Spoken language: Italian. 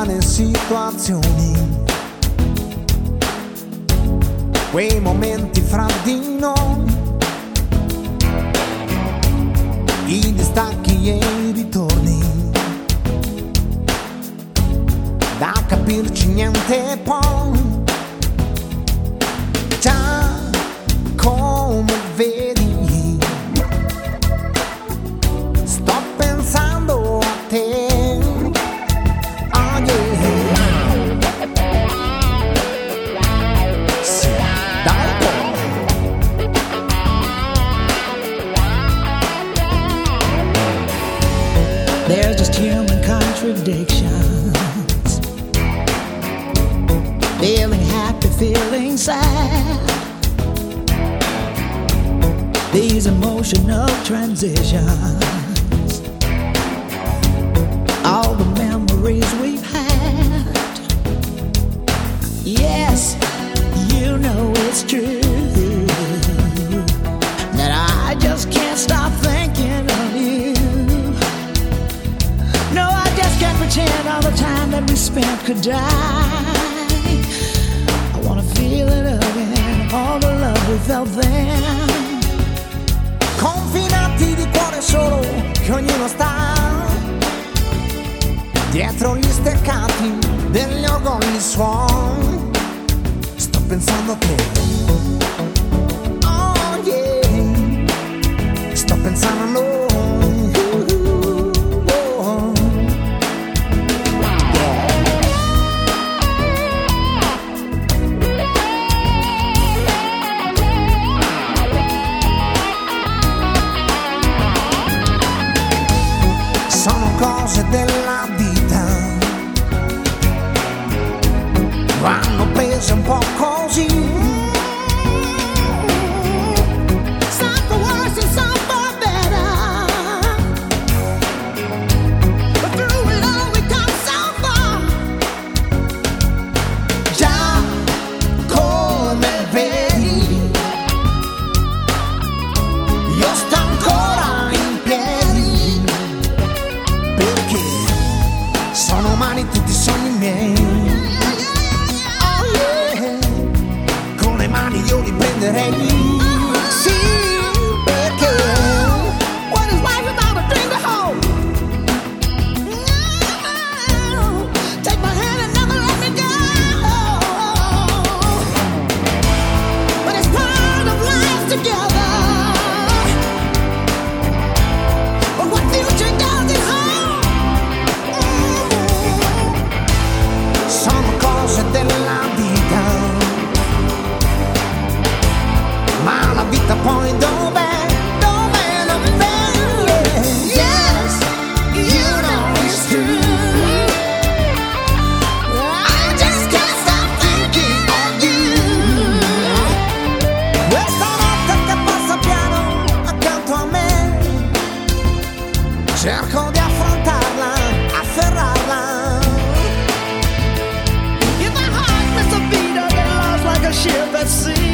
strane situazioni, quei momenti fra di noi, i distacchi e i ritorni, da capirci niente poi. Già come vedi, sto pensando a te. Oh yeah. Sì, da un po'. There's just human contradictions. Feeling happy, feeling sad. These emotional transitions, all the memories we've had. Yes, you know it's true that I just can't stop thinking of you. No, I just can't pretend all the time that we spent could die. I wanna feel it again, all the love we felt then. Confinati di cuore solo, che ognuno sta dietro gli steccati degli orgogli suoi. Sto pensando a te. Oh yeah. Sto pensando a noi. Cose della vita vanno prese un po' così. Some for worse and some for better, but through it all we come so far. Già come vedi, io sto ancora in piedi, perché sono umani tutti i sogni miei. Oh yeah. Con le mani io li prenderei. Sì, perché What is life without a dream to hold? No, take my hand and never let me go. But it's part of life together. But what future does it hold? sono cose della vita, ma la vita poi dov'è? Dov'è? Dov'è? Yeah. Yes, you know it's true. I just can't stop thinking of you. Questa notte che passa piano accanto a me, cerco di affrontarla, afferrarla. If my heart missed a beat, I've been lost like a ship at sea.